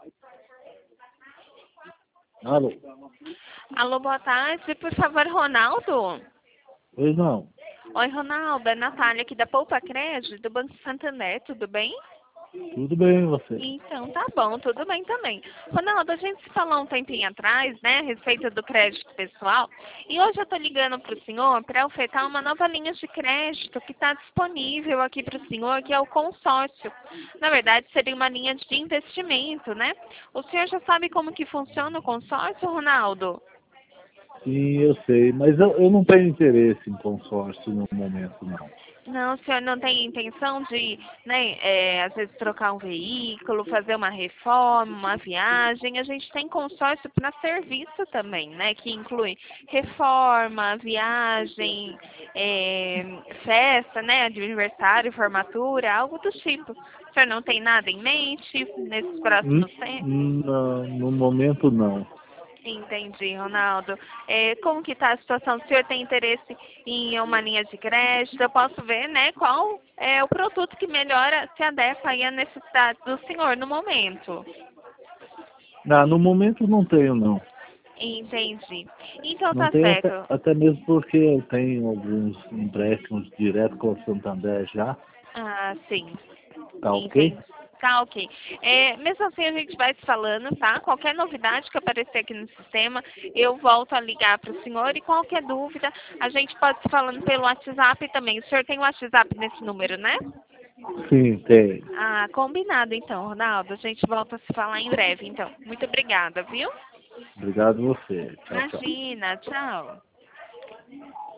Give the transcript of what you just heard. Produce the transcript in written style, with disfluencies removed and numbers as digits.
Alô? Alô, boa tarde. Por favor, Ronaldo? Pois não. Oi, Ronaldo. É Natália aqui da Poupa Crédito, do Banco Santander. Tudo bem? Tudo bem, e você? Então, tá bom. Tudo bem também. Ronaldo, a gente se falou um tempinho atrás, né, a respeito do crédito pessoal. E hoje eu tô ligando pro senhor para ofertar uma nova linha de crédito que está disponível aqui pro senhor, que é o consórcio. Na verdade, seria uma linha de investimento, né? O senhor já sabe como que funciona o consórcio, Ronaldo? Sim, eu sei, mas eu não tenho interesse em consórcio no momento, não. Não, o senhor não tem intenção de, né, às vezes trocar um veículo, fazer uma reforma, uma viagem. A gente tem consórcio para serviço também, né, que inclui reforma, viagem, festa, né, de aniversário, formatura, algo do tipo. O senhor não tem nada em mente nesses próximos tempos? Não, no momento, não. Entendi, Ronaldo. Como que está a situação? O senhor tem interesse em uma linha de crédito? Eu posso ver, né, qual é o produto que melhor se adequa aí à necessidade do senhor no momento. Não, no momento não tenho, não. Entendi. Então Não tá tenho certo. até mesmo porque eu tenho alguns empréstimos direto com o Santander já. Ah, sim. Tá ok? Entendi. Tá, ok. Mesmo assim, a gente vai se falando, tá? Qualquer novidade que aparecer aqui no sistema, eu volto a ligar para o senhor e qualquer dúvida, a gente pode se falando pelo WhatsApp também. O senhor tem o WhatsApp nesse número, né? Sim, tenho. Ah, combinado então, Ronaldo. A gente volta a se falar em breve, então. Muito obrigada, viu? Obrigado a você. Tchau, tchau. Imagina, tchau.